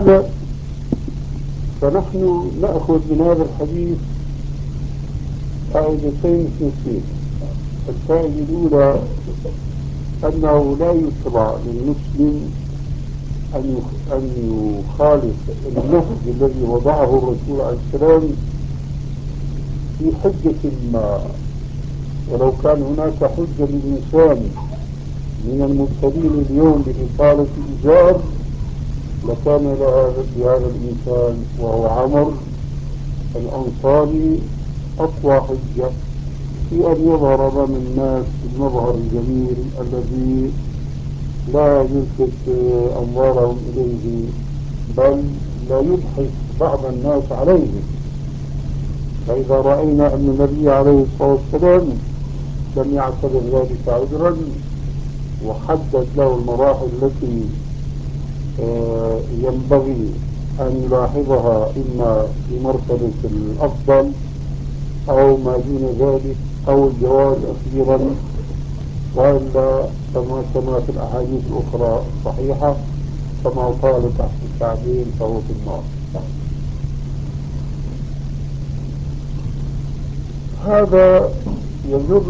لهذا فنحن نأخذ من هذا الحديث فائدتين اثنتين. الفائدة الأولى أنه لا يشرع للمسلم أن يخالف النهج الذي وضعه الرسول عليه السلام في حجة ما، ولو كان هناك حجة للإنسان من المبتلين اليوم بإطالة الإزار لكان لهذا الإنسان وهو عمر الأنصاري أقوى حجة في أن يظهر أمام الناس بالمظهر الجميل الذي لا يلفت أنظارهم إليه، بل لا يبحث بعض الناس عليه. فإذا رأينا أن النبي عليه الصلاة والسلام لم يعتبر ذلك عذرا وحدد له المراحل التي ينبغي أن يلاحظها إما في مرتبة الأفضل أو ما دون ذلك أو الجواز أخيرا، وإلا كما في الأحاديث الأخرى الصحيحة كما قال تحت الكعبين فهو في النار. هذا يجر